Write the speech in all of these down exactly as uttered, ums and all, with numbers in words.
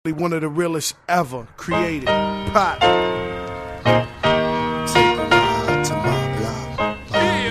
One of the realest ever created. Pop. Take a ride to my block. That's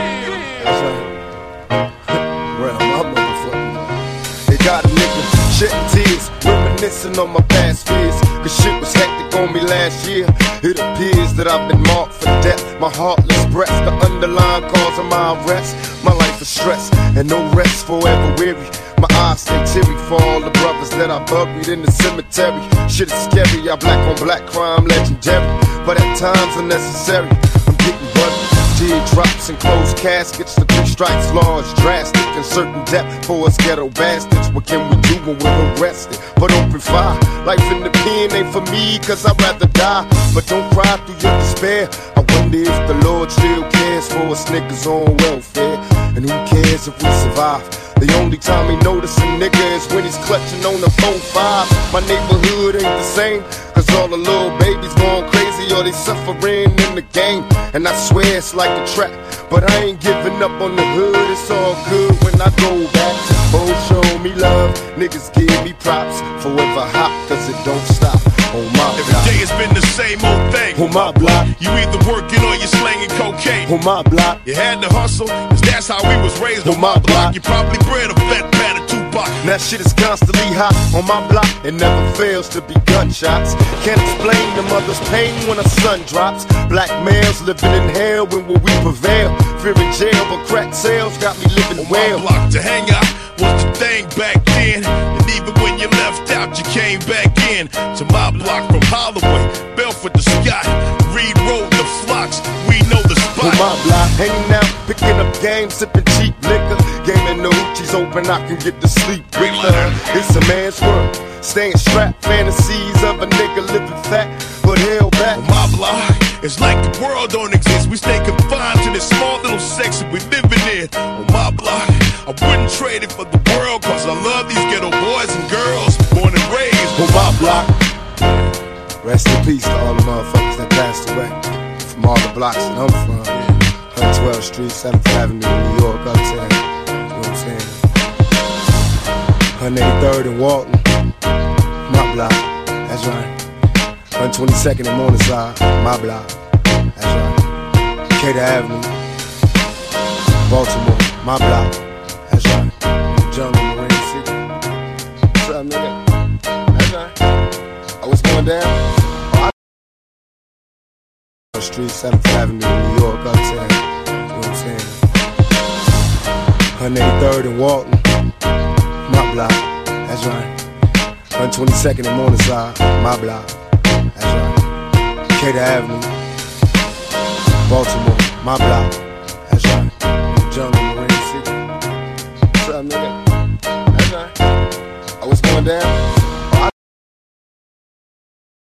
right. Real, my motherfucking life. They got a nigga shedding tears, reminiscing on my past fears. Cause shit was hectic on me last year. It appears that I've been marked for death. My heartless breath, the underlying cause of my arrest. My life is stress and no rest, forever weary. My eyes stay teary for all the brothers that I buried in the cemetery. Shit is scary, I black on black crime legendary, but at times unnecessary. I'm getting worried. Teardrops and closed caskets, the three strikes law is drastic and certain death for us ghetto bastards. What can we do when we're arrested? But open fire. Life in the pen ain't for me, cause I'd rather die. But don't cry through your despair. I wonder if the Lord still cares for us niggas on welfare. And who cares if we survive? The only time he notice a nigga is when he's clutching on the four five. My neighborhood ain't the same, cause all the little babies going crazy or they suffering in the game. And I swear it's like a trap, but I ain't giving up on the hood. It's all good when I go back. Oh, show me love, niggas give me props. Forever hot, cause it don't stop. On my block. Every day it's been the same old thing. On my block. You either working or you slanging cocaine. On my block. You had to hustle, cause that's how we was raised. On On my my block, block. you probably bred a fat pan of Tupac. That shit is constantly hot on my block. It never fails to be gunshots. Can't explain the mother's pain when a sun drops. Black males living in hell, when will we prevail? Fear in jail, but crack sales got me living On well. my block, to hang out was the thing back then. And even when you left out, you came back in. To my block from Holloway, Belford to Scott, Reed Road to Flocks, we know the spot. On my block, hanging out, picking up games, sipping cheap liquor. Game in the hoochies open, I can get to sleep quicker. It's a man's world, staying strapped. Fantasies of a nigga living fat, but held back. On my block, it's like the world don't exist. We stay confined to this small little section we living in. On my block, I wouldn't trade it for the world, cause I love these ghetto boys and girls, born and raised On my block. Rest in peace to all the motherfuckers that passed away from all the blocks that I'm from. one twelfth Street, seventh Avenue, New York, uptown. You know what I'm saying? one eighty-third and Walton, my block. That's right. one twenty-second and Morningside, my block. That's right. Decatur Avenue, Baltimore, my block. That's right. Jungle, Marine City. What's up, nigga? That's right. Oh, what's going down? Oh, I Street, seventh Avenue, New York, uptown. You know what I'm saying? one eighty-third and Walton, my block. That's right. one twenty-second and Morningside, my block. That's right. Decatur Avenue, Baltimore, my block. That's right. Jungle, Marine City. What's up, nigga? That's right. Oh, what's going down?